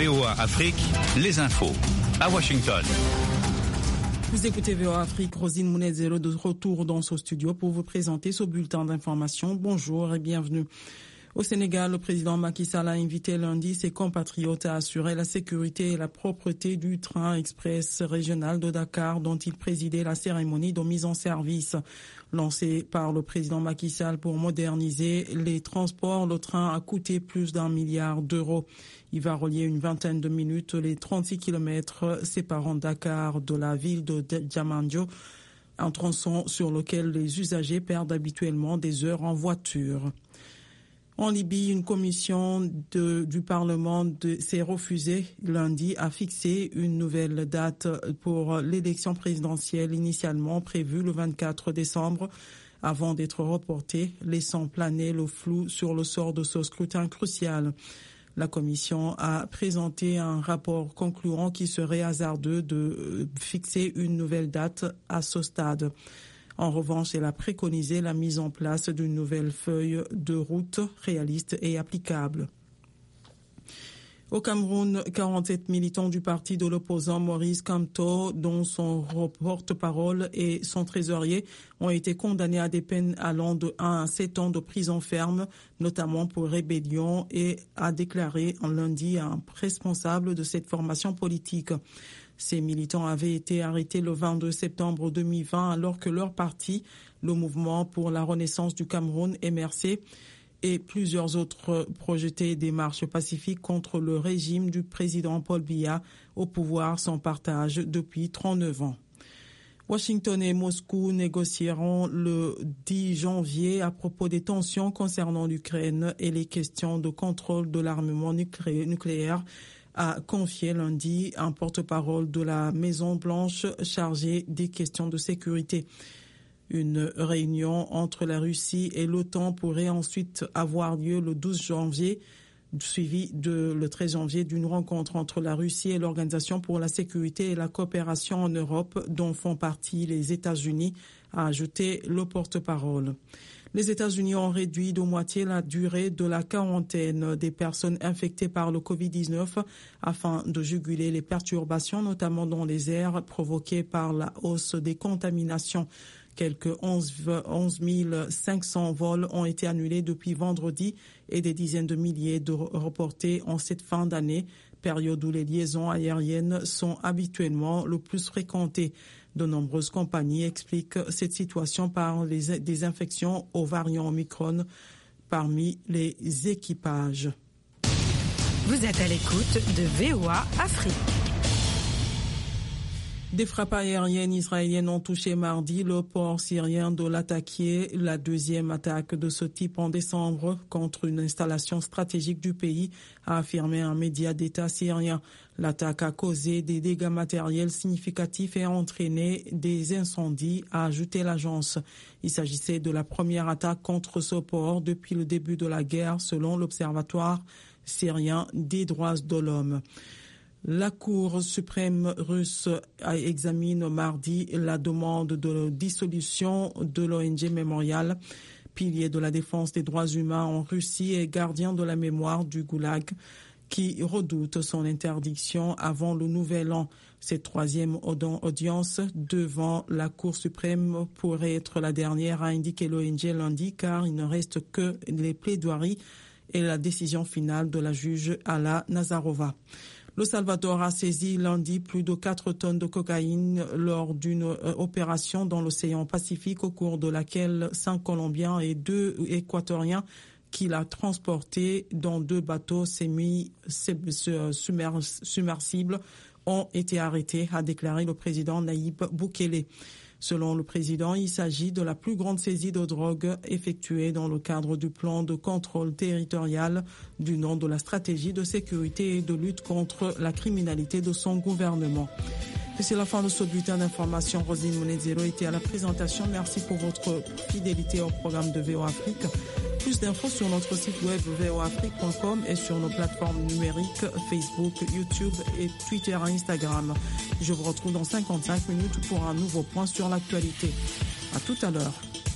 VOA Afrique, les infos. À Washington. Vous écoutez VOA Afrique, Rosine Mounezero de retour dans ce studio pour vous présenter ce bulletin d'information. Bonjour et bienvenue. Au Sénégal, le président Macky Sall a invité lundi ses compatriotes à assurer la sécurité et la propreté du train express régional de Dakar dont il présidait la cérémonie de mise en service. Lancé par le président Macky Sall pour moderniser les transports, le train a coûté plus d'1 milliard d'euros. Il va relier une vingtaine de minutes les 36 kilomètres séparant Dakar de la ville de Diamandjo, un tronçon sur lequel les usagers perdent habituellement des heures en voiture. En Libye, une commission du Parlement s'est refusée lundi à fixer une nouvelle date pour l'élection présidentielle initialement prévue le 24 décembre avant d'être reportée, laissant planer le flou sur le sort de ce scrutin crucial. La commission a présenté un rapport concluant qu'il serait hasardeux de fixer une nouvelle date à ce stade. En revanche, elle a préconisé la mise en place d'une nouvelle feuille de route réaliste et applicable. Au Cameroun, 47 militants du parti de l'opposant Maurice Kamto, dont son porte-parole et son trésorier, ont été condamnés à des peines allant de 1 à 7 ans de prison ferme, notamment pour rébellion, et a déclaré en lundi un responsable de cette formation politique. Ces militants avaient été arrêtés le 22 septembre 2020 alors que leur parti, le Mouvement pour la Renaissance du Cameroun, MRC, et plusieurs autres projetaient des marches pacifiques contre le régime du président Paul Biya au pouvoir sans partage depuis 39 ans. Washington et Moscou négocieront le 10 janvier à propos des tensions concernant l'Ukraine et les questions de contrôle de l'armement nucléaire, a confié lundi un porte-parole de la Maison-Blanche chargé des questions de sécurité. Une réunion entre la Russie et l'OTAN pourrait ensuite avoir lieu le 12 janvier, suivi le 13 janvier d'une rencontre entre la Russie et l'Organisation pour la sécurité et la coopération en Europe, dont font partie les États-Unis, a ajouté le porte-parole. Les États-Unis ont réduit de moitié la durée de la quarantaine des personnes infectées par le Covid-19 afin de juguler les perturbations, notamment dans les airs provoquées par la hausse des contaminations. Quelques 11 500 vols ont été annulés depuis vendredi et des dizaines de milliers de reportés en cette fin d'année, période où les liaisons aériennes sont habituellement le plus fréquentées. De nombreuses compagnies expliquent cette situation par des infections aux variants Omicron parmi les équipages. Vous êtes à l'écoute de VOA Afrique. Des frappes aériennes israéliennes ont touché mardi le port syrien de Latakia, la deuxième attaque de ce type en décembre contre une installation stratégique du pays, a affirmé un média d'État syrien. L'attaque a causé des dégâts matériels significatifs et a entraîné des incendies, a ajouté l'agence. Il s'agissait de la première attaque contre ce port depuis le début de la guerre, selon l'Observatoire syrien des droits de l'homme. La Cour suprême russe examine mardi la demande de dissolution de l'ONG Memorial, pilier de la défense des droits humains en Russie et gardien de la mémoire du Goulag, qui redoute son interdiction avant le nouvel an. Cette troisième audience devant la Cour suprême pourrait être la dernière, a indiqué l'ONG lundi, car il ne reste que les plaidoiries et la décision finale de la juge Alla Nazarova. Le Salvador a saisi lundi plus de 4 tonnes de cocaïne lors d'une opération dans l'océan Pacifique au cours de laquelle 5 Colombiens et 2 Équatoriens qui l'a transporté dans 2 bateaux semi-submersibles ont été arrêtés, a déclaré le président Nayib Bukele. Selon le président, il s'agit de la plus grande saisie de drogue effectuée dans le cadre du plan de contrôle territorial du nom de la stratégie de sécurité et de lutte contre la criminalité de son gouvernement. Et c'est la fin de ce bulletin d'information. Rosine Mounezero était à la présentation. Merci pour votre fidélité au programme de VOA Afrique. Plus d'infos sur notre site web voafrique.com et sur nos plateformes numériques Facebook, YouTube et Twitter et Instagram. Je vous retrouve dans 55 minutes pour un nouveau point sur l'actualité. À tout à l'heure.